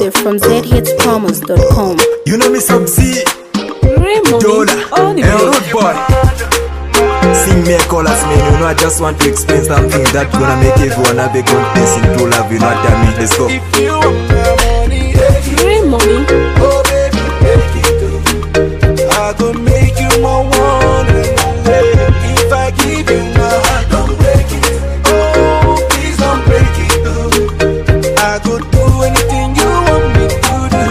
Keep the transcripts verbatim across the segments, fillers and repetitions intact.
downloading from z hits promos dot com. You know me Sub-Z, Dola, and Root Boy. Sing me a chorus, man. You know I just want to explain something that's gonna make everyone have a confidence in true love. You know what I mean? Let's go. If you want my money, Real money. oh baby, take it. I go make you my one and only. If I give you my heart, don't break it. Oh, please don't break it. I go do anything you want me to do.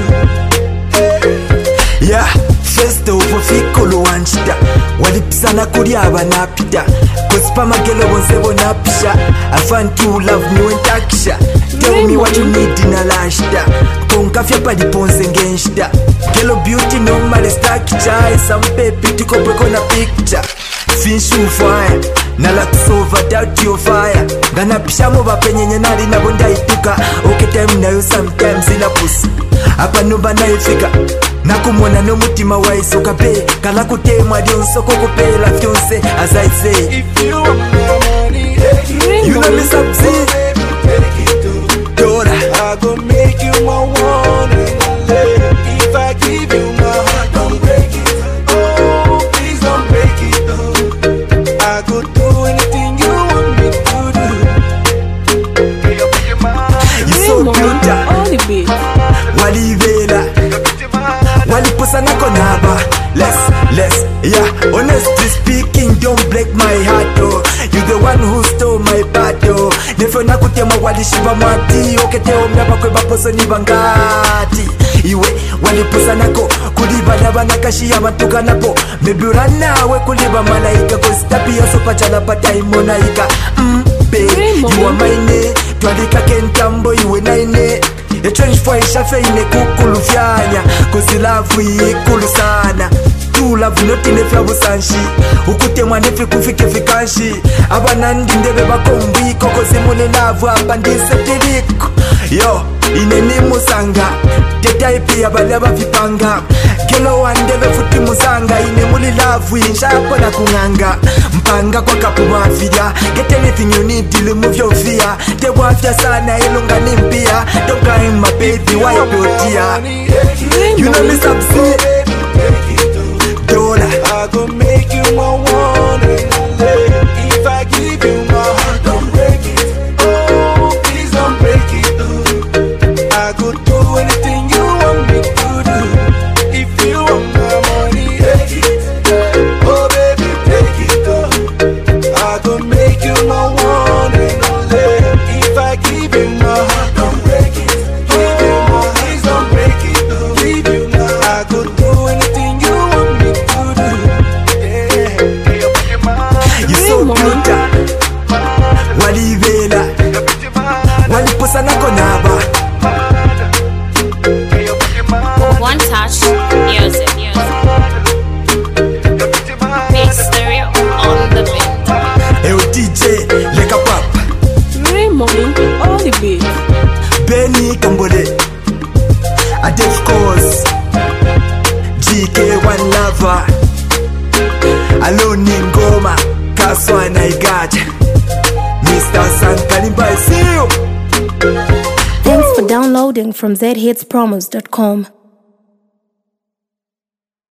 Hey. Yeah, first over fikolo wanchita. Walipisana kuri abanapita. Kuspa magelo bonse napisha. I find true love me when takisha. Tell me what you need in a lashta. Konka fya padi ponse ngenshita. Gelo beauty no male stack chai. Some baby tiko peko na picture. Fish you fire. Nala kusova doubt your fire. Gana pisha mo bapenye nali na bonda ituka. Okay time na yo sometimes ina pussy. Apa nuba na ifika. Nakumona no mutima waisoka pe. Kala kutemwa dionsoko kupela fyonse. As I say, if you want my money, you know me Sub-Z, I go make you my one and only. If I give you my heart, don't break it. Oh, please don't break it. Oh, I go do anything you want me to do. you so cute. All the beat. Walivela, waliposana konaba. Less, less, yeah. Honestly speaking, don't break my heart, oh. You the one who stole my battle. Nefe nakutema walishiba mati. Oketeo mnaba kwe baposo ni bangati. Iwe waliposa nako kuliba naba nakashi ya matuka napo. Mebura nawe kuliba malaika. Cause tapi yoso pachala pata imonaika. Mm, babe, you are mine. Twalika kentambo iwe naine. E change for isha feine kukulu fyanya. Cause love ikulu sana. True love noti nefe abusanshi. Ukute mwanefe kufike fikanshi. Abanandi ndebe bakombi. Koko zimune love abandise tiriko. Yo, ineni musanga. Teta ipi abalaba vipanga. Kelo wandebe futi musanga. Ine muli love insha apona kunganga. Mpanga kwa kapu mafia. Get anything you need to remove your fear. Te wafya sana ilunga nimpia. Don't cry my baby, wipe your tear. You know me Sub-Z, I go make you my one and only. If I give you my heart, don't break it. Oh, please don't break it. Oh, I go do anything you want me to do. If you want my money, take it. Oh baby, take it. Oh, I go make you my one and only. If I give you my heart, don't break it. Give you my heart, please don't break it. Oh, give you my heart. I go do anything you want me to do. you so cute. Walivela, waliposa nako naba. One touch, music, music. Big stereo on the beat. Eyo D J, leka pop. Real money. All the beat. Benny Kambole, Adef Cause, G K one lover. Alone in Goma, Kaswana Igaja, Mister Sankalimba, I see you. Thanks for downloading from z hits promos dot com.